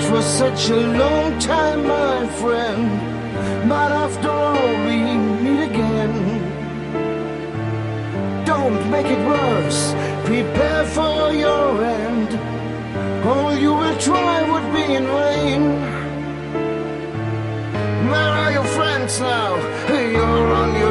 for such a long time, my friend. But after all, we meet again. Don't make it worse, prepare for your end. All you will try would be in vain. Where are your friends now? You're on your